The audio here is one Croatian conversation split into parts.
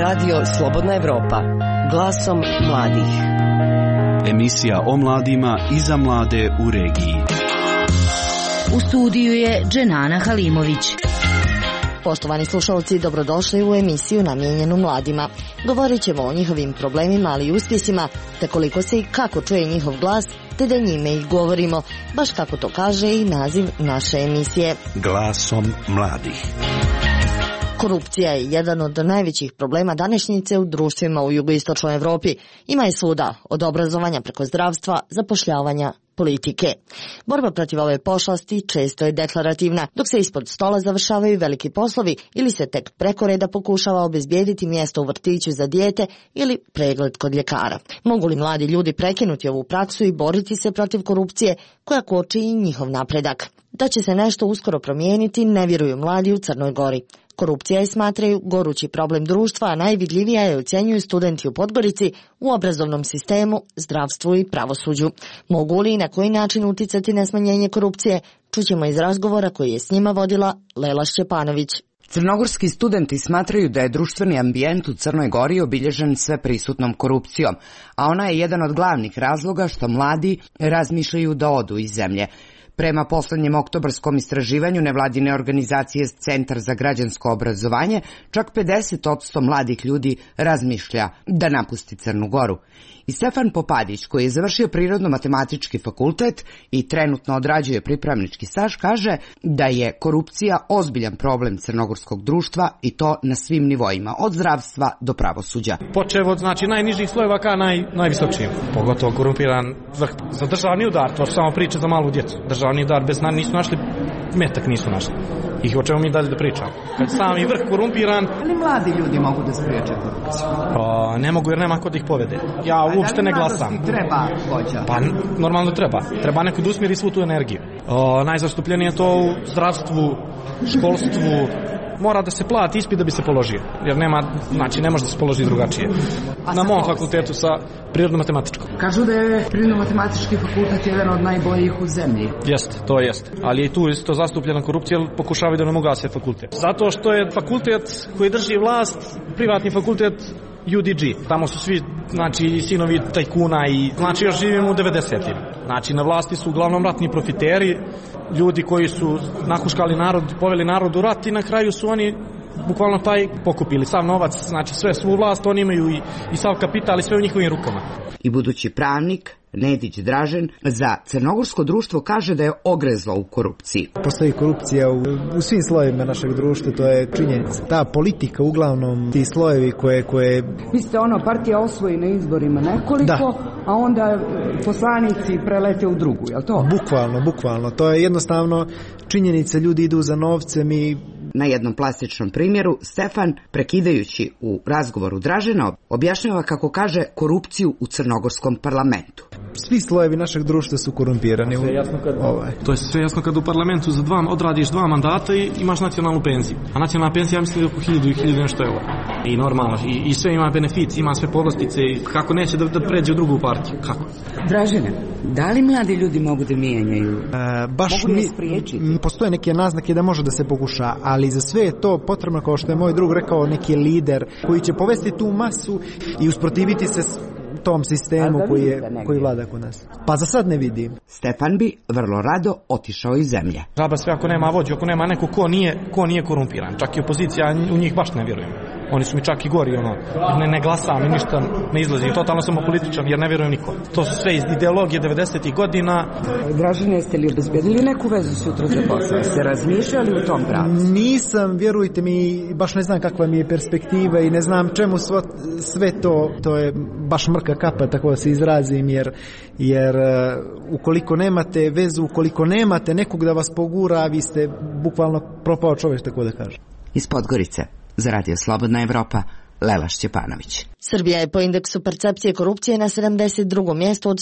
Radio Slobodna Evropa. Glasom mladih. Emisija o mladima i za mlade u regiji. U studiju je Dženana Halimović. Poštovani slušalci, dobrodošli u emisiju namijenjenu mladima. Govorit ćemo o njihovim problemima, ali i uspjesima, te koliko se i kako čuje njihov glas, te da njime i govorimo, baš kako to kaže i naziv naše emisije. Glasom mladih. Korupcija je jedan od najvećih problema današnjice u društvima u jugoistočnoj Evropi. Ima je svuda, od obrazovanja preko zdravstva, zapošljavanja, politike. Borba protiv ove pošasti često je deklarativna, dok se ispod stola završavaju veliki poslovi ili se tek preko reda pokušava obezbijediti mjesto u vrtiću za dijete ili pregled kod ljekara. Mogu li mladi ljudi prekinuti ovu praksu i boriti se protiv korupcije koja koči i njihov napredak? Da će se nešto uskoro promijeniti, ne vjeruju mladi u Crnoj Gori. Korupcija je, smatraju, gorući problem društva, a najvidljivija je, ocjenjuju studenti u Podgorici, u obrazovnom sistemu, zdravstvu i pravosuđu. Mogu li i na koji način uticati na smanjenje korupcije? Čućemo iz razgovora koji je s njima vodila Lela Šćepanović. Crnogorski studenti smatraju da je društveni ambijent u Crnoj Gori obilježen sveprisutnom korupcijom, a ona je jedan od glavnih razloga što mladi razmišljaju da odu iz zemlje. Prema poslednjem oktobarskom istraživanju nevladine organizacije Centar za građansko obrazovanje, čak 50% mladih ljudi razmišlja da napusti Crnu Goru. I Stefan Popadić, koji je završio Prirodno-matematički fakultet i trenutno odrađuje pripravnički staž, kaže da je korupcija ozbiljan problem crnogorskog društva i to na svim nivoima, od zdravstva do pravosuđa. Počev od najnižih slojeva ka najvisočijim, pogotovo korumpiran za državni udar, to su samo priče za malu djecu. Državni udar bez nisu našli, metak nisu našli. I o čemu mi dalje da pričamo? Kad sami vrh korumpiran... Ali mladi ljudi mogu da spriječe korupciju? Ne mogu jer nema ko da ih povede. Ja uopšte ne glasam. Treba vođa? Pa normalno treba. Treba neko da usmjeri svu tu energiju. Najzastupljenije je to u zdravstvu, školstvu. Mora da se plati ispit da bi se položio. Jer ne može da se položi drugačije. Na mom fakultetu sa prirodno-matematičkom. Kažu da je prirodno-matematički fakultet jedan od najboljih u zemlji. Jeste, to jest. Ali je i tu isto zastupljena korupcija, jer pokušavaju da nam ugase fakultet. Zato što je fakultet koji drži vlast, privatni fakultet UDG. Tamo su svi, sinovi tajkuna i, još živimo u 90-im. Na vlasti su uglavnom ratni profiteri, ljudi koji su nahuškali narod, poveli narod u rat i na kraju su oni bukvalno taj pokupili sav novac, svu vlast, oni imaju i sav kapital i sve u njihovim rukama. I budući pravnik Nedić Dražen za crnogorsko društvo kaže da je ogrezlo u korupciji. Postoji korupcija u svim slojevima našeg društva, to je činjenica. Ta politika, uglavnom ti slojevi koje... Mislite, partija osvoji na izborima nekoliko, a onda poslanici prelete u drugu, je li to? Bukvalno. To je jednostavno činjenica, ljudi idu za novcem i... Na jednom plastičnom primjeru, Stefan, prekidajući u razgovoru Dražena, objašnjava kako kaže korupciju u crnogorskom parlamentu. Svi slojevi našeg društva su korumpirani. To je sve jasno kad u parlamentu odradiš 2 mandata i imaš nacionalnu penziju. A nacionalna penzija, ja mislim, je oko 1000 nešto eura. I normalno, i sve ima benefici, ima sve povlastice i kako neće da pređe u drugu partiju. Kako? Dražene, da li mladi ljudi mogu da mijenjaju? Mogu li spriječiti? Postoje neke naznake da može da se pokuša, ali za sve je to potrebno, kao što je moj drug rekao, neki lider koji će povesti tu masu i usprotiviti se tom sistemu koji vlada kod nas. Pa za sad ne vidim. Stefan bi vrlo rado otišao iz zemlje. Žaba sve ako nema vođu, ako nema neko ko nije korumpiran. Čak i opozicija, u njih baš ne vjerujem. Oni su mi čak i gori, ne glasam i ništa ne izlazi. Totalno sam apolitičan jer ne vjerujem niko. To su sve iz ideologije 90-ih godina. Dražene, jeste li obezbedili neku vezu sutra za posao? Ste razmišljali u tom pravcu? Nisam, vjerujte mi, baš ne znam kakva mi je perspektiva i ne znam čemu sve to je baš mrka kapa, tako da se izrazim, jer ukoliko nemate vezu, ukoliko nemate nekog da vas pogura, vi ste bukvalno propao čovjek, tako da kažem. Iz Podgorice, za Radio Slobodna Evropa, Lela Šćepanović. Srbija je po indeksu percepcije korupcije na 72. mjestu od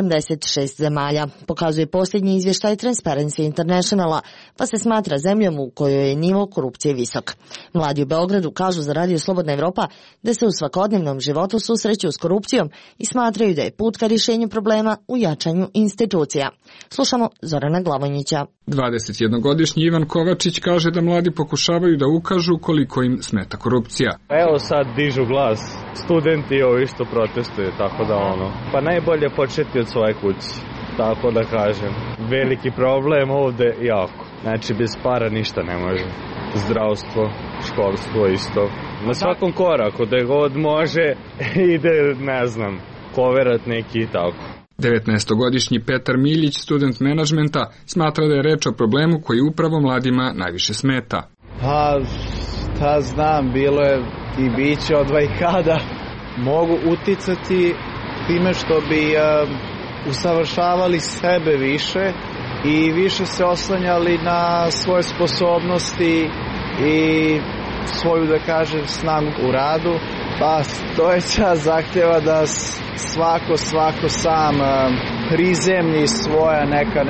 176 zemalja, pokazuje posljednji izvještaj Transparency Internationala, pa se smatra zemljom u kojoj je nivo korupcije visok. Mladi u Beogradu kažu za Radio Slobodna Evropa da se u svakodnevnom životu susreću s korupcijom i smatraju da je put ka rješenju problema u jačanju institucija. Slušamo Zorana Glavonjića. 21-godišnji Ivan Kovačić kaže da mladi pokušavaju da ukažu koliko im smeta korupcija. Evo sad sad dižu glas. Studenti ovo isto protestuju, tako da Pa najbolje početi od svoje kuće, tako da kažem. Veliki problem ovde jako. Znači bez para ništa ne može. Zdravstvo, školstvo isto. Na svakom koraku, da god može, ide, ne znam, koverat neki i tako. 19-godišnji Petar Miljić, student menadžmenta, smatra da je reč o problemu koji upravo mladima najviše smeta. Pa, šta znam, bilo je i biće od vajkada. Mogu uticati time što bi usavršavali sebe više i više se oslanjali na svoje sposobnosti i svoju, da kažem, snagu u radu. Pa stojeća zahtjeva da svako sam prizemlji svoja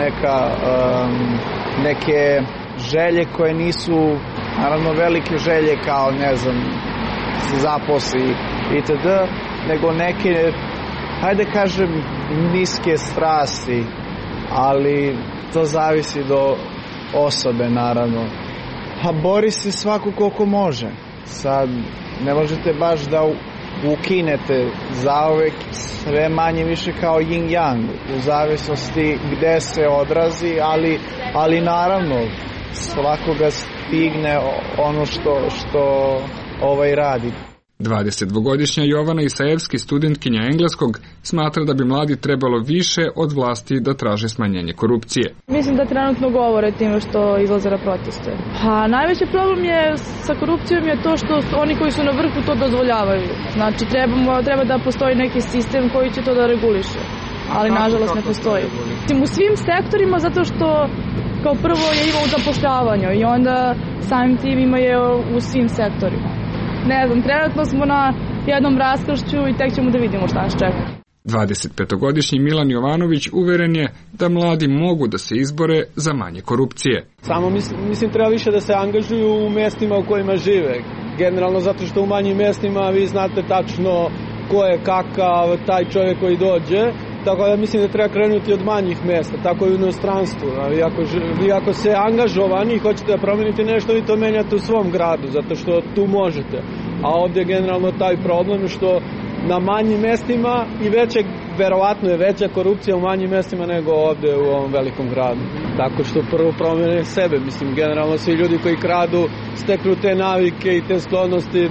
neke želje koje nisu naravno velike želje kao, ne znam, se zaposli itd., nego neke, hajde kažem, niske strasti, ali to zavisi do osobe naravno. Pa bori se svako koliko može. Sad ne možete baš da ukinete zauvek, sve manje više kao yin yang, u zavisnosti gde se odrazi, ali naravno svakoga stigne ono što radi. 22-godišnja Jovana Isajevski, studentkinja engleskog, smatra da bi mladi trebalo više od vlasti da traže smanjenje korupcije. Mislim da trenutno govore time što izlaze na proteste. Pa najveći problem je sa korupcijom je to što oni koji su na vrhu to dozvoljavaju. Znači treba da postoji neki sistem koji će to da reguliše. Ali nažalost ne postoji. U svim sektorima zato što kao prvo je ima u zapošljavanju i onda samim tim ima je u svim sektorima. Ne znam, trenutno smo na jednom raskršću i tek ćemo da vidimo šta nas čeka. 25-godišnji Milan Jovanović uveren je da mladi mogu da se izbore za manje korupcije. Samo mislim treba više da se angažuju u mestima u kojima žive. Generalno zato što u manjim mestima vi znate tačno ko je kakav taj čovjek koji dođe. Tako da mislim da treba krenuti od manjih mesta, tako i u inostranstvu. Vi ako se angažovani i hoćete da promenite nešto, vi to menjate u svom gradu, zato što tu možete. A ovdje je generalno taj problem što na manjim mestima i verovatno je veća korupcija u manjim mestima nego ovdje u ovom velikom gradu. Tako što prvo promene sebe, mislim, generalno svi ljudi koji kradu steknu te navike i te sklonosti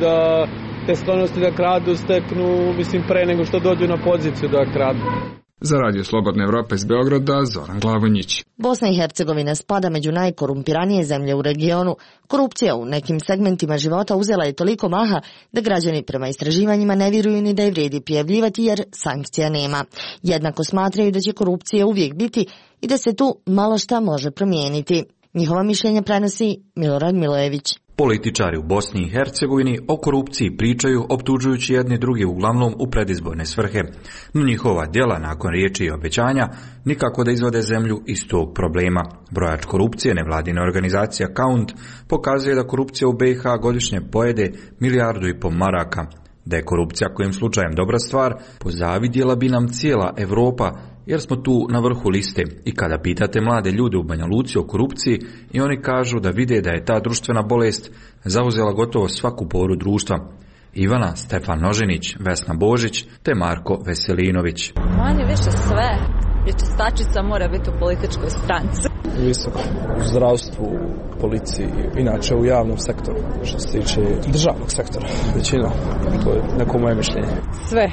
da kradu steknu, mislim, pre nego što dođu na poziciju da kradu. Za Radio Slobodna Evropa iz Beograda, Zoran Glavonjić. Bosna i Hercegovina spada među najkorumpiranije zemlje u regionu. Korupcija u nekim segmentima života uzela je toliko maha da građani prema istraživanjima ne vjeruju ni da je vrijedi prijavljivati jer sankcija nema. Jednako smatraju da će korupcija uvijek biti i da se tu malo šta može promijeniti. Njihova mišljenja prenosi Milorad Milojević. Političari u Bosni i Hercegovini o korupciji pričaju optužujući jedni drugi uglavnom u predizborne svrhe, no njihova djela nakon riječi i obećanja nikako da izvode zemlju iz tog problema. Brojač korupcije nevladine organizacije Count pokazuje da korupcija u BiH godišnje pojede 1,5 milijardu maraka. Da je korupcija kojim slučajem dobra stvar, pozavidjela bi nam cijela Evropa, jer smo tu na vrhu liste. I kada pitate mlade ljude u Banja Luci o korupciji, i oni kažu da vide da je ta društvena bolest zauzela gotovo svaku poru društva. Ivana Stefan Nožinić, Vesna Božić te Marko Veselinović. Manje više sve je čistačica mora biti u političkoj stranci. Visoko u zdravstvu, policiji, inače u javnom sektoru, što se tiče državnog sektora, većina, to je neko moje mišljenje. Sve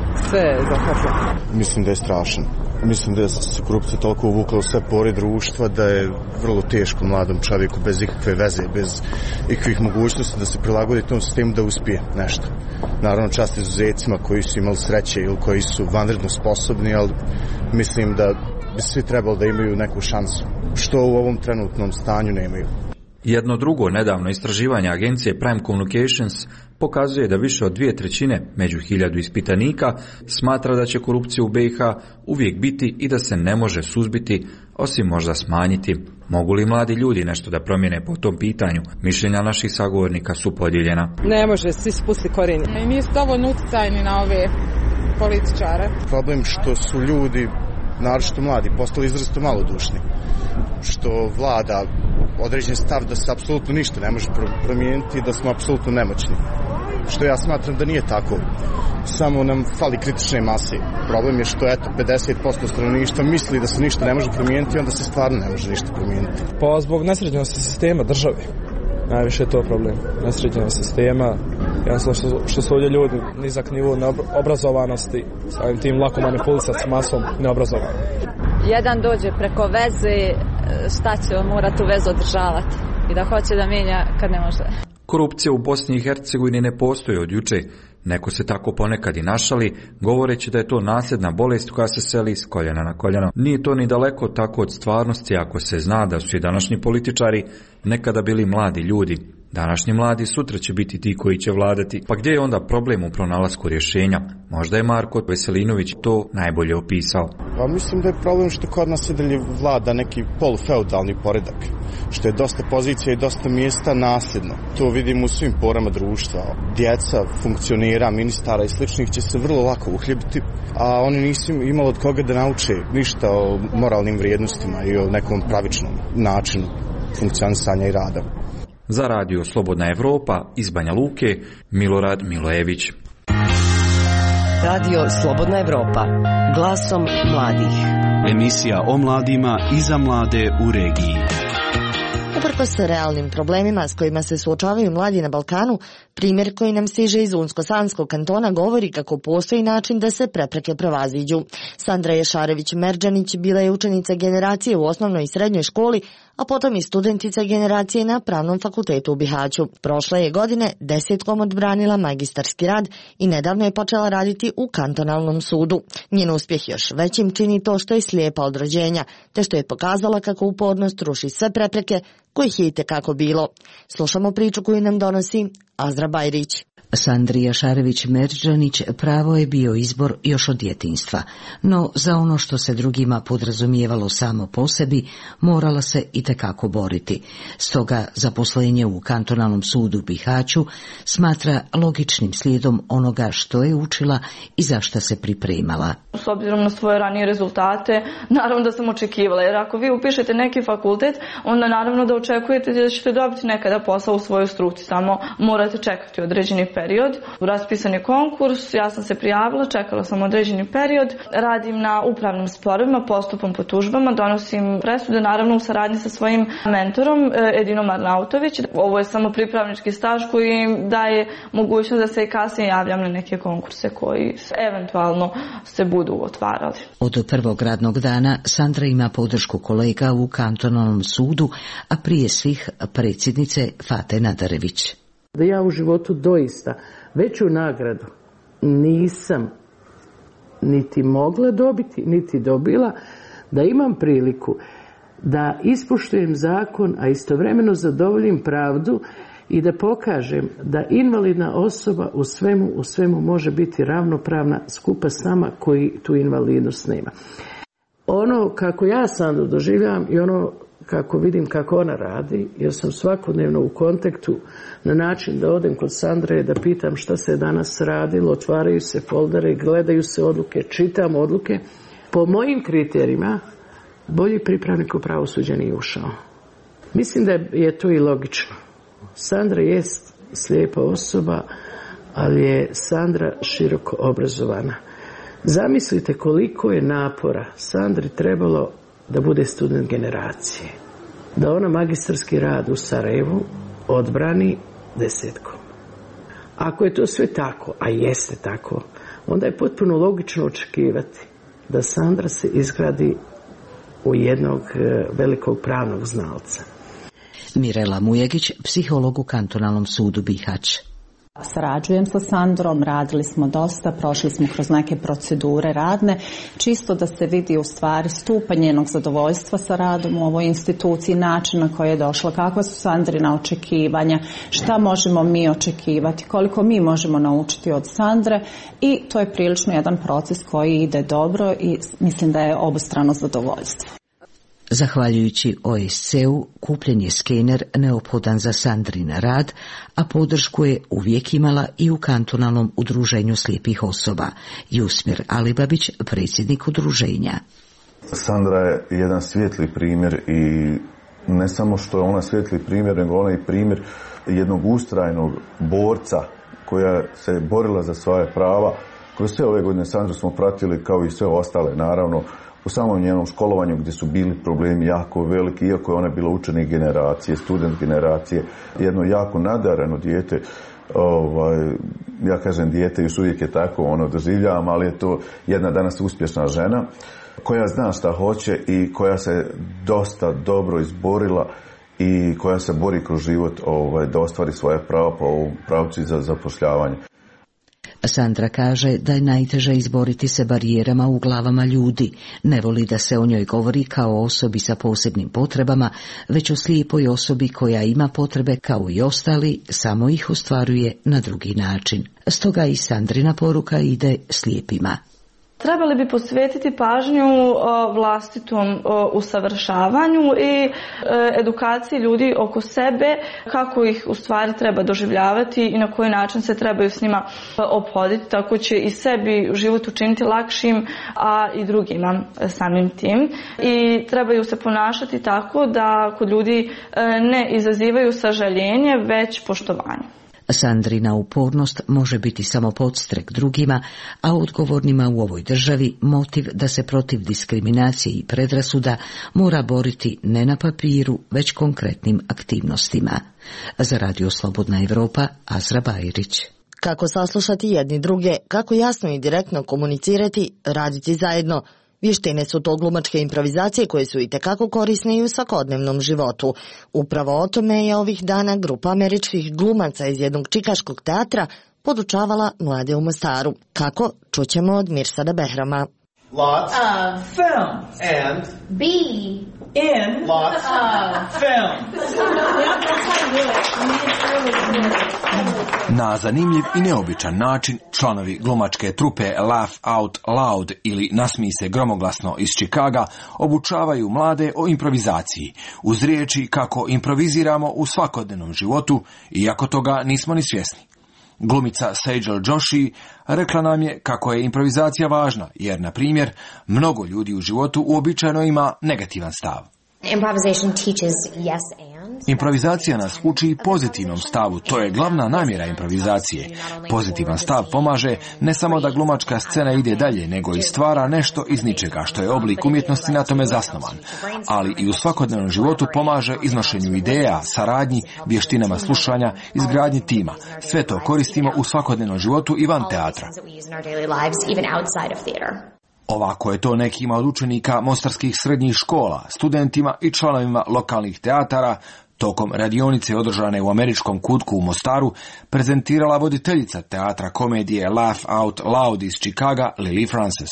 je zahvatno. Mislim da je strašan. Mislim da se korupcija toliko uvukla u sve pore društva da je vrlo teško mladom čovjeku bez ikakve veze, bez ikakvih mogućnosti da se prilagodi tom sistemu da uspije nešto. Naravno čast izuzecima koji su imali sreće ili koji su vanredno sposobni, ali mislim da bi svi trebali da imaju neku šansu, što u ovom trenutnom stanju nemaju. Jedno drugo nedavno istraživanje agencije Prime Communications pokazuje da više od 2/3 među 1000 ispitanika smatra da će korupcija u BiH uvijek biti i da se ne može suzbiti, osim možda smanjiti. Mogu li mladi ljudi nešto da promijene po tom pitanju? Mišljenja naših sagovornika su podijeljena. Ne može, svi spusti korijeni. I nisu dovoljno utjecajni na ove političare. Problem što su ljudi, naročito mladi, postali izrazito malodušni. Što vlada određen stav da se apsolutno ništa ne može promijeniti i da smo apsolutno nemoćni. Što ja smatram da nije tako. Samo nam fali kritične mase. Problem je što 50% stanovništva misli da se ništa ne može promijeniti i onda se stvarno ne može ništa promijeniti. Pa zbog nesređenosti sistema države. Najviše je to problem. Nesređenost sistema, jednostavno što su ovdje ljudi nizak nivo obrazovanosti, samim tim lako manipulisati s masom neobrazovanja. Jedan dođe preko veze, šta će on morati tu vezu održavati i da hoće da mijenja kad ne može. Korupcija u Bosni i Hercegovini ne postoji od juče. Neko se tako ponekad i našali, govoreći da je to nasljedna bolest koja se seli s koljena na koljeno. Nije to ni daleko tako od stvarnosti ako se zna da su i današnji političari nekada bili mladi ljudi. Današnji mladi sutra će biti ti koji će vladati. Pa gdje je onda problem u pronalasku rješenja? Možda je Marko Veselinović to najbolje opisao. Pa mislim da je problem što kod nas i dalje vlada neki polufeudalni poredak. Što je dosta pozicija i dosta mjesta nasljedno. To vidimo u svim porama društva. Djeca, funkcionera, ministara i sličnih će se vrlo lako uhljebiti, a oni nisu imali od koga da nauče ništa o moralnim vrijednostima i o nekom pravičnom načinu funkcionisanja i rada. Za radio Slobodna Evropa iz Banja Luke, Milorad Milojević. Radio Slobodna Evropa, glasom mladih. Emisija o mladima i za mlade u regiji. Uprkos realnim problemima s kojima se suočavaju mladi na Balkanu, primjer koji nam stiže iz Unsko-Sanskog kantona govori kako postoji način da se prepreke prevaziđu. Sandra Ješarević-Merdžanić bila je učenica generacije u osnovnoj i srednjoj školi, a potom i studentica generacije na Pravnom fakultetu u Bihaću. Prošle je godine 10 odbranila magistarski rad i nedavno je počela raditi u kantonalnom sudu. Njen uspjeh još većim čini to što je slijepa od rođenja, te što je pokazala kako upornost ruši sve prepreke kojih je itekako bilo. Slušamo priču koju nam donosi Azra Bajrić. Sandrija Šarević-Merdžanić pravo je bio izbor još od djetinjstva, no za ono što se drugima podrazumijevalo samo po sebi, morala se itekako boriti. Stoga zaposlenje u kantonalnom sudu u Bihaću smatra logičnim slijedom onoga što je učila i za šta se pripremala. S obzirom na svoje ranije rezultate, naravno da sam očekivala, jer ako vi upišete neki fakultet, onda naravno da očekujete da ćete dobiti nekada posao u svojoj struci, samo morate čekati određeni period. Raspisan je konkurs, ja sam se prijavila, čekala sam određeni period, radim na upravnim sporovima, postupom po tužbama, donosim presude, naravno u saradnji sa svojim mentorom Edinom Arnautović. Ovo je samo pripravnički staž koji daje mogućnost da se i kasnije javljam na neke konkurse koji eventualno se budu otvarali. Od prvog radnog dana Sandra ima podršku kolega u kantonalnom sudu, a prije svih predsjednice Fate Nadarević. Da ja u životu doista veću nagradu nisam niti mogla dobiti, niti dobila, da imam priliku da ispoštujem zakon, a istovremeno zadovoljim pravdu i da pokažem da invalidna osoba u svemu može biti ravnopravna skupa s nama koji tu invalidnost nema. Ono kako ja Sandru doživljavam i ono kako vidim kako ona radi, jer sam svakodnevno u kontaktu na način da odem kod Sandre, da pitam šta se danas radilo, otvaraju se foldere, gledaju se odluke, čitam odluke. Po mojim kriterijima, bolji pripravnik u pravosuđe nije ušao. Mislim da je to i logično. Sandra jest slijepa osoba, ali je Sandra široko obrazovana. Zamislite koliko je napora Sandri trebalo da bude student generacije. Da ona magistarski rad u Sarajevu odbrani 10. Ako je to sve tako, a jeste tako, onda je potpuno logično očekivati da Sandra se izgradi u jednog velikog pravnog znalca. Mirela Mujegić, psiholog u kantonalnom sudu Bihać. Sarađujem sa Sandrom, radili smo dosta, prošli smo kroz neke procedure radne, čisto da se vidi u stvari stupanj njenog zadovoljstva sa radom u ovoj instituciji, način na koji je došla, kakva su Sandrina očekivanja, šta možemo mi očekivati, koliko mi možemo naučiti od Sandre, i to je prilično jedan proces koji ide dobro i mislim da je obostrano zadovoljstvo. Zahvaljujući OSCE-u kupljen je skener neophodan za Sandrin rad, a podršku je uvijek imala i u kantonalnom udruženju slijepih osoba. Jusmir Alibabić, predsjednik udruženja. Sandra je jedan svijetli primjer i ne samo što je ona svijetli primjer, nego ona i primjer jednog ustrajnog borca koja se borila za svoje prava. Kroz sve ove godine Sandru smo pratili kao i sve ostale, naravno, u samom njenom školovanju gdje su bili problemi jako veliki, iako je ona bila učenik generacije, student generacije, jedno jako nadareno dijete. Ja kažem dijete, još uvijek je tako doživljavam, ali je to jedna danas uspješna žena koja zna šta hoće i koja se dosta dobro izborila i koja se bori kroz život da ostvari svoje pravo po ovom pravcu za zapošljavanje. Sandra kaže da je najteže izboriti se barijerama u glavama ljudi. Ne voli da se o njoj govori kao o osobi sa posebnim potrebama, već o slijepoj osobi koja ima potrebe kao i ostali, samo ih ostvaruje na drugi način. Stoga i Sandrina poruka ide slijepima. Trebali bi posvetiti pažnju vlastitom usavršavanju i edukaciji ljudi oko sebe, kako ih u stvari treba doživljavati i na koji način se trebaju s njima ophoditi, tako će i sebi život učiniti lakšim, a i drugima samim tim. I trebaju se ponašati tako da kod ljudi ne izazivaju sažaljenje, već poštovanje. Sandrina upornost može biti samo podstrek drugima, a odgovornima u ovoj državi motiv da se protiv diskriminacije i predrasuda mora boriti ne na papiru, već konkretnim aktivnostima. Za Radio Slobodna Evropa, Azra Bajrić. Kako saslušati jedni druge, kako jasno i direktno komunicirati, raditi zajedno. Vještine su to glumačke improvizacije koje su itekako korisne i u svakodnevnom životu. Upravo o tome je ovih dana grupa američkih glumaca iz jednog čikaškog teatra podučavala mlade u Mostaru. Kako? Čućemo od Mirsada Behrama. Lots of film and be in lots of film. Na zanimljiv i neobičan način članovi glumačke trupe Laugh Out Loud ili Nasmij se gromoglasno iz Čikaga obučavaju mlade o improvizaciji uz riječi kako improviziramo u svakodnevnom životu, iako toga nismo ni svjesni. Glumica Sejal Joshi rekla nam je kako je improvizacija važna, jer, na primjer, mnogo ljudi u životu uobičajeno ima negativan stav. Improvizacija nas uči pozitivnom stavu, to je glavna namjera improvizacije. Pozitivan stav pomaže ne samo da glumačka scena ide dalje, nego i stvara nešto iz ničega, što je oblik umjetnosti na tome zasnovan. Ali i u svakodnevnom životu pomaže iznošenju ideja, saradnji, vještinama slušanja, izgradnji tima. Sve to koristimo u svakodnevnom životu i van teatra. Ovako je to nekima od učenika mostarskih srednjih škola, studentima i članovima lokalnih teatara tokom radionice održane u američkom kutku u Mostaru prezentirala voditeljica teatra komedije Laugh Out Loud iz Čikaga, Lily Frances.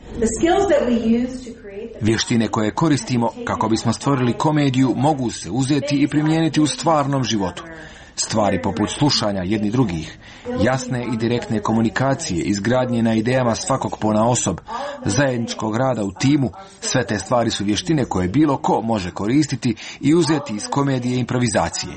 Vještine koje koristimo kako bismo stvorili komediju mogu se uzeti i primijeniti u stvarnom životu. Stvari poput slušanja jedni drugih, jasne i direktne komunikacije, izgradnje na idejama svakog ponaosob, zajedničkog rada u timu, sve te stvari su vještine koje bilo ko može koristiti i uzeti iz komedije improvizacije.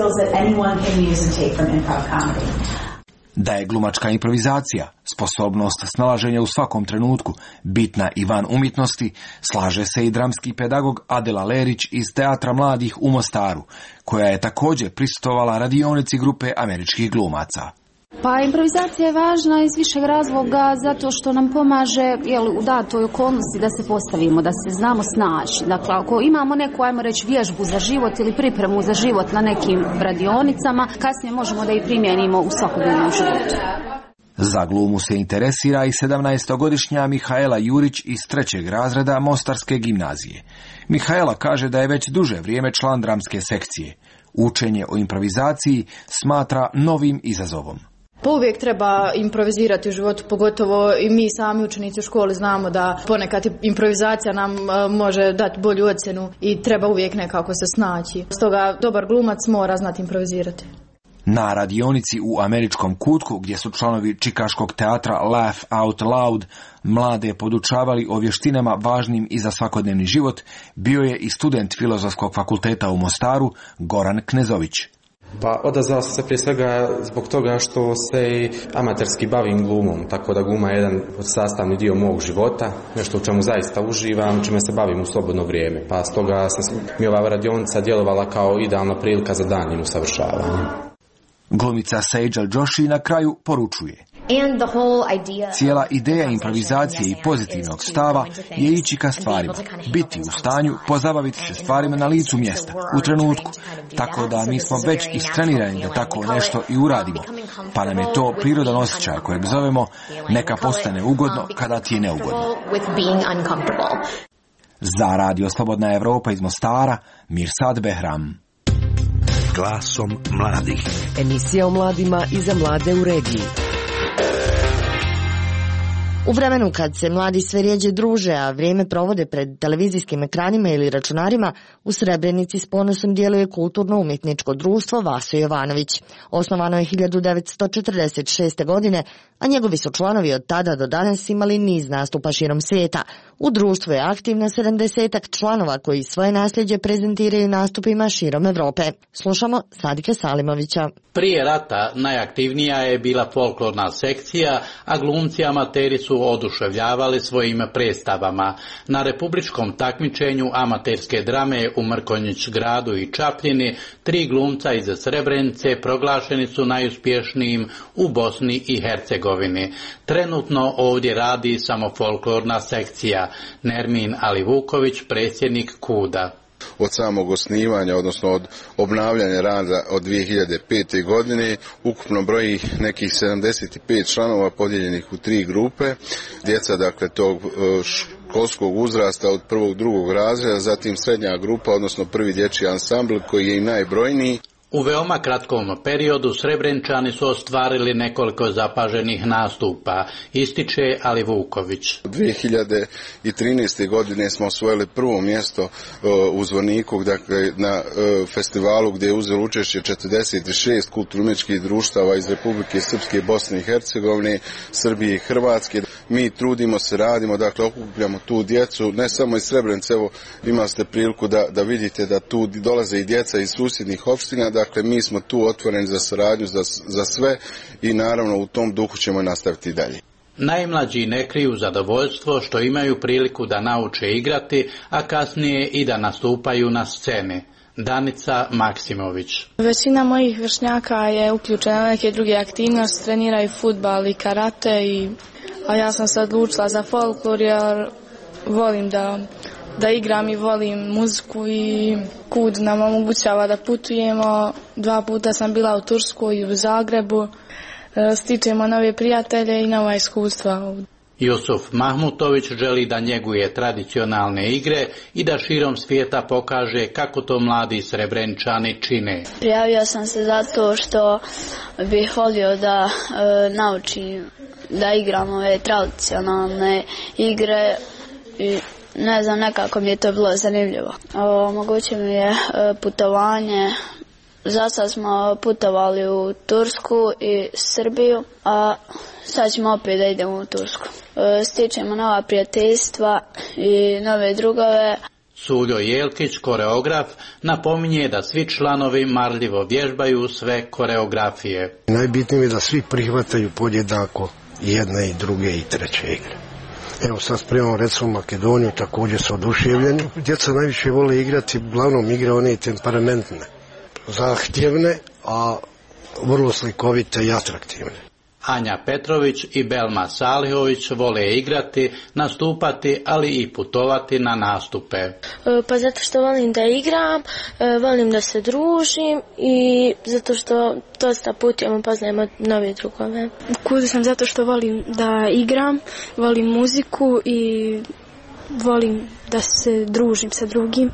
Da je glumačka improvizacija, sposobnost snalaženja u svakom trenutku, bitna i van umjetnosti, slaže se i dramski pedagog Adela Lerić iz Teatra mladih u Mostaru, koja je također prisustvovala radionici grupe američkih glumaca. Pa improvizacija je važna iz višeg razloga zato što nam pomaže u datoj okolnosti da se postavimo, da se znamo snaći. Dakle, ako imamo neku, ajmo reći, vježbu za život ili pripremu za život na nekim radionicama, kasnije možemo da i primijenimo u svakodnevnom životu. Za glumu se interesira i 17-godišnja Mihaela Jurić iz 3. razreda Mostarske gimnazije. Mihaela kaže da je već duže vrijeme član dramske sekcije. Učenje o improvizaciji smatra novim izazovom. Pa uvijek treba improvizirati u životu, pogotovo i mi sami učenici u školi znamo da ponekad improvizacija nam može dati bolju ocjenu i treba uvijek nekako se snaći. Stoga dobar glumac mora znati improvizirati. Na radionici u američkom kutku, gdje su članovi čikaškog teatra Laugh Out Loud mlade podučavali o vještinama važnim i za svakodnevni život, bio je i student Filozofskog fakulteta u Mostaru, Goran Knezović. Pa odazvao sam se prije svega zbog toga što se amaterski bavim glumom, tako da gluma je jedan sastavni dio mog života, nešto u čemu zaista uživam, čime se bavim u slobodno vrijeme. Pa stoga mi ova radionica djelovala kao idealna prilika za daljnje usavršavanje. Glumica Sejal Joshi na kraju poručuje: cijela ideja improvizacije i pozitivnog stava je ići ka stvarima, biti u stanju pozabaviti se stvarima na licu mjesta, u trenutku, tako da mi smo već istrenirani da tako nešto i uradimo, pa nam je to prirodan osjećaj kojeg zovemo neka postane ugodno kada ti je neugodno. Za Radio Slobodna Evropa iz Mostara, Mirsad Behram. Glasom mladih. Emisija o mladima i za mlade u regiji. U vremenu kad se mladi sve rjeđe druže, a vrijeme provode pred televizijskim ekranima ili računarima, u Srebrenici s ponosom djeluje kulturno-umjetničko društvo Vaso Jovanović. Osnovano je 1946. godine, a njegovi su članovi od tada do danas imali niz nastupa širom svijeta. U društvu je aktivno 70-ak članova koji svoje nasljeđe prezentiraju nastupima širom Europe. Slušamo Sadike Salimovića. Prije rata najaktivnija je bila folklorna sekcija, a glumci amateri su oduševljavali svojim predstavama. Na republičkom takmičenju amaterske drame u Mrkonjić gradu i Čapljini 3 glumca iz Srebrenice proglašeni su najuspješnijim u Bosni i Hercegovini. Trenutno ovdje radi samo folklorna sekcija. Nermin Alivuković, predsjednik KUD-a. Od samog osnivanja, odnosno od obnavljanja rada od 2005. godine, ukupno broji nekih 75 članova podijeljenih u 3 grupe. Djeca, dakle, tog školskog uzrasta od 1. 2. razreda, zatim srednja grupa, odnosno prvi dječji ansambl koji je i najbrojniji. U veoma kratkom periodu Srebrenčani su ostvarili nekoliko zapaženih nastupa, ističe Alivuković. 2013. godine smo osvojili prvo mjesto u Zvorniku, dakle na festivalu gdje je uzelo učešće 46 kulturno-umjetničkih društava iz Republike Srpske, Bosne i Hercegovine, Srbije i Hrvatske. Mi trudimo se, radimo, dakle okupljamo tu djecu, ne samo iz Srebrenice, evo imali ste priliku da vidite da tu dolaze i djeca iz susjednih opština. Dakle, mi smo tu otvoreni za saradnju, za sve i naravno u tom duhu ćemo nastaviti dalje. Najmlađi ne kriju zadovoljstvo što imaju priliku da nauče igrati, a kasnije i da nastupaju na sceni. Danica Maksimović. Većina mojih vršnjaka je uključena na neke druge aktivnosti, treniraju fudbal i karate, a ja sam se odlučila za folklor jer volim da igram i volim muziku i KUD nam omogućava da putujemo. 2 puta sam bila u Turskoj i u Zagrebu, stičemo nove prijatelje i nova iskustva. Jusuf Mahmutović želi da njeguje tradicionalne igre i da širom svijeta pokaže kako to mladi Srebreničani čine. Prijavio sam se zato što bih volio da naučim da igram ove tradicionalne igre i ne znam, nekako mi je to bilo zanimljivo. Omogućio mi je putovanje. Za sad smo putovali u Tursku i Srbiju, a sad ćemo opet da idemo u Tursku. Stičemo nova prijateljstva i nove drugove. Suljo Jelkić, koreograf, napominje da svi članovi marljivo vježbaju sve koreografije. Najbitnije je da svi prihvataju podjednako jedne i druge i treće igre. Evo sad spremamo recimo Makedoniju, također su oduševljeni. Djeca najviše vole igrati, uglavnom igre one temperamentne, zahtjevne, a vrlo slikovite i atraktivne. Anja Petrović i Belma Salihović vole igrati, nastupati, ali i putovati na nastupe. Pa zato što volim da igram, volim da se družim i zato što dosta putujemo, poznajemo nove drugove. U KUD-u sam zato što volim da igram, volim muziku i volim da se družim sa drugim.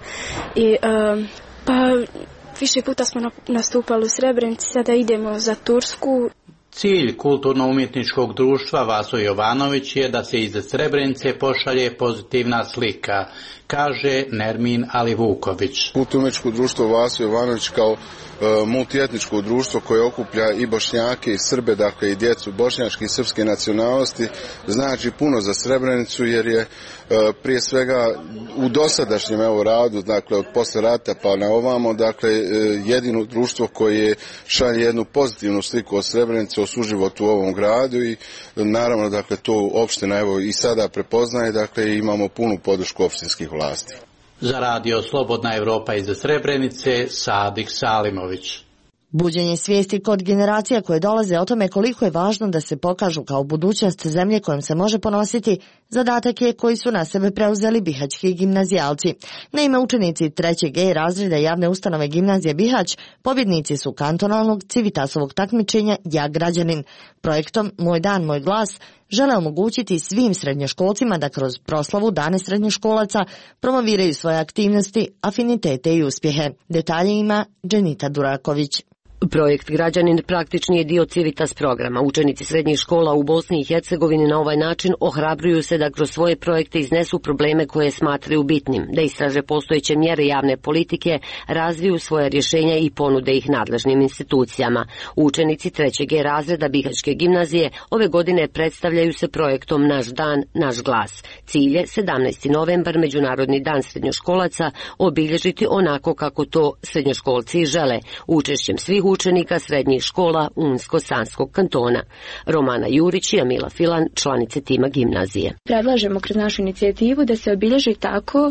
Pa više puta smo nastupali u Srebrenici, sada idemo za Tursku. Cilj kulturno-umjetničkog društva Vaso Jovanović je da se iz Srebrenice pošalje pozitivna slika, kaže Nermin Alivuković. Kulturno-umjetničko društvo Vaso Jovanović kao multietničko društvo koje okuplja i Bošnjake i Srbe, dakle i djecu bošnjačke i srpske nacionalnosti, znači puno za Srebrenicu jer je prije svega u dosadašnjem radu, dakle od posle rata pa na ovamo, dakle jedino društvo koje šalje jednu pozitivnu sliku o Srebrenici, o suživotu u ovom gradu i naravno dakle to opština i sada prepoznaje, dakle imamo punu podršku opštinskih vlasti. Za radio Slobodna Evropa iz Srebrenice, Sadik Salimović. Buđenje svijesti kod generacija koje dolaze o tome koliko je važno da se pokažu kao budućnost zemlje kojom se može ponositi, zadatak je koji su na sebe preuzeli bihaćki gimnazijalci. Naime, učenici 3. razreda javne ustanove gimnazije Bihać pobjednici su kantonalnog Civitasovog takmičenja Ja građanin. Projektom Moj dan, moj glas žele omogućiti svim srednjoškolcima da kroz proslavu Dane srednjoškolaca promoviraju svoje aktivnosti, afinitete i uspjehe. Detalje ima Dženita Duraković. Projekt Građanin praktični je dio Civitas programa. Učenici srednjih škola u Bosni i Hercegovini na ovaj način ohrabruju se da kroz svoje projekte iznesu probleme koje smatraju bitnim, da istraže postojeće mjere javne politike, razviju svoje rješenja i ponude ih nadležnim institucijama. Učenici 3. razreda Bihaćke gimnazije ove godine predstavljaju se projektom Naš dan, naš glas. Cilj je 17. novembar, Međunarodni dan srednjoškolaca, obilježiti onako kako to srednjoškolci žele, učešćem svih učenika srednjih škola Unsko-Sanskog kantona. Romana Jurić i Amila Filan, članice tima gimnazije. Predlažemo kroz našu inicijativu da se obilježi tako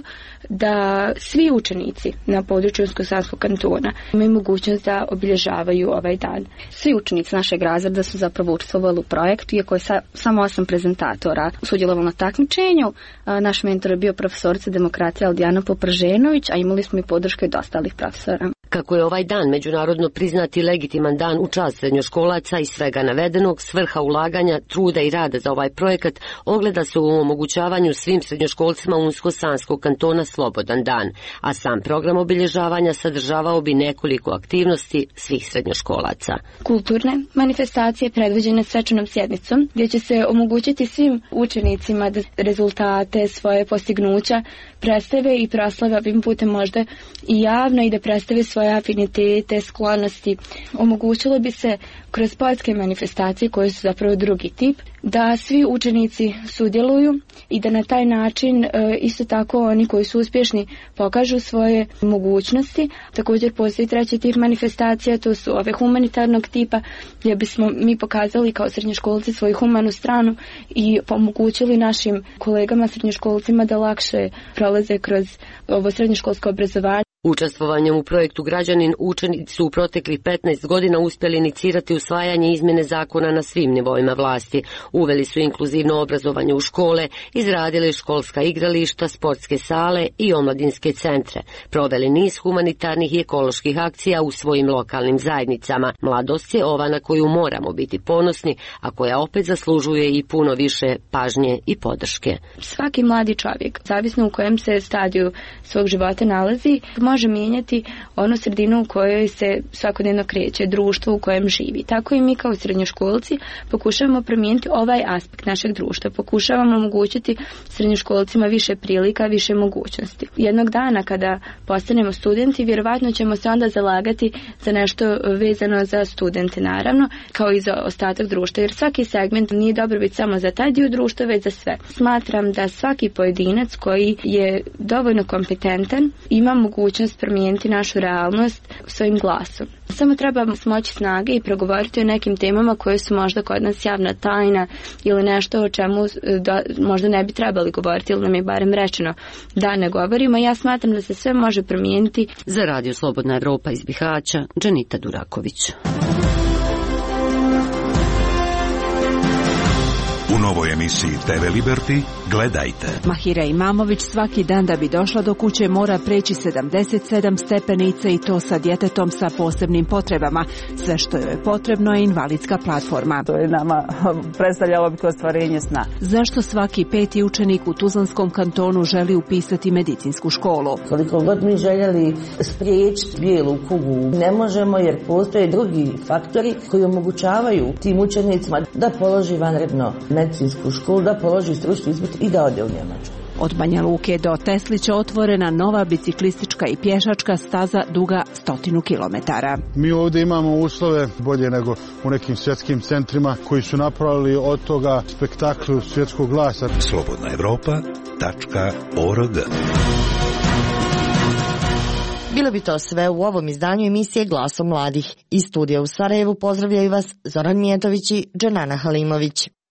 da svi učenici na području Unsko-Sanskog kantona imaju mogućnost da obilježavaju ovaj dan. Svi učenici našeg razreda su zapravo učestvovali u projektu, iako je samo 8 prezentatora sudjelovalo na takmičenju. Naš mentor je bio profesorica demokracije Aldijana Poprženović, a imali smo i podršku od ostalih profesora. Kako je ovaj dan međunarodno priznati legitiman dan u čast srednjoškolaca i svega navedenog, svrha ulaganja, truda i rada za ovaj projekat ogleda se u omogućavanju svim srednjoškolcima Unsko-Sanskog kantona slobodan dan, a sam program obilježavanja sadržavao bi nekoliko aktivnosti svih srednjoškolaca. Kulturne manifestacije predvođene svečanom sjednicom, gdje će se omogućiti svim učenicima da rezultate, svoje postignuća predstave i proslave ovim putem možda i javno i da predstave svoje afinitete, sklonosti. Omogućilo bi se kroz sportske manifestacije koje su zapravo drugi tip, da svi učenici sudjeluju i da na taj način isto tako oni koji su uspješni pokažu svoje mogućnosti. Također postoji treći tip manifestacija, to su ove humanitarnog tipa, gdje bismo mi pokazali kao srednjoškolci svoju humanu stranu i omogućili našim kolegama srednjoškolcima da lakše prolaze kroz ovo srednjoškolsko obrazovanje. Učestvovanjem u projektu Građanin učenici su u proteklih 15 godina uspjeli inicirati usvajanje izmjene zakona na svim nivoima vlasti. Uveli su inkluzivno obrazovanje u škole, izradili školska igrališta, sportske sale i omladinske centre. Proveli niz humanitarnih i ekoloških akcija u svojim lokalnim zajednicama. Mladost je ova na koju moramo biti ponosni, a koja opet zaslužuje i puno više pažnje i podrške. Svaki mladi čovjek, zavisno u kojem se stadiju svog života nalazi, može mijenjati onu sredinu u kojoj se svakodnevno kreće, društvo u kojem živi. Tako i mi kao srednjoškolci pokušavamo promijeniti ovaj aspekt našeg društva. Pokušavamo omogućiti srednjoškolcima više prilika, više mogućnosti. Jednog dana kada postanemo studenti, vjerovatno ćemo se onda zalagati za nešto vezano za studente, naravno, kao i za ostatak društva, jer svaki segment nije dobrobit samo za taj dio društva, već za sve. Smatram da svaki pojedinac koji je dovoljno kompetentan ima mogućnost promijeniti našu realnost svojim glasom. Samo treba smoći snage i progovoriti o nekim temama koje su možda kod nas javna tajna ili nešto o čemu možda ne bi trebali govoriti ili nam je barem rečeno da ne govorimo. Ja smatram da se sve može promijeniti. Za Radio Slobodna Evropa iz Bihaća, Dženita Duraković. U novoj emisiji TV Liberty gledajte. Mahira Imamović svaki dan da bi došla do kuće mora preći 77 stepenica i to sa djetetom sa posebnim potrebama. Sve što joj je potrebno je invalidska platforma. To je nama predstavljalo bi ostvarenje sna. Zašto svaki 5. učenik u Tuzlanskom kantonu želi upisati medicinsku školu? Koliko god mi željeli spriječiti bijelu kugu, ne možemo jer postoje drugi faktori koji omogućavaju tim učenicima da položi vanredno medicinsku školu, da položi stručni ispit i da ode u Njemačku. Od Banja Luke do Teslića otvorena nova biciklistička i pješačka staza duga 100 kilometara. Mi ovdje imamo uslove bolje nego u nekim svjetskim centrima koji su napravili od toga spektakl svjetskog glasa. Slobodnaevropa.org. Bilo bi to sve u ovom izdanju emisije Glasom mladih. Iz studija u Sarajevu pozdravljaju vas Zoran Mijetović i Dženana Halimović.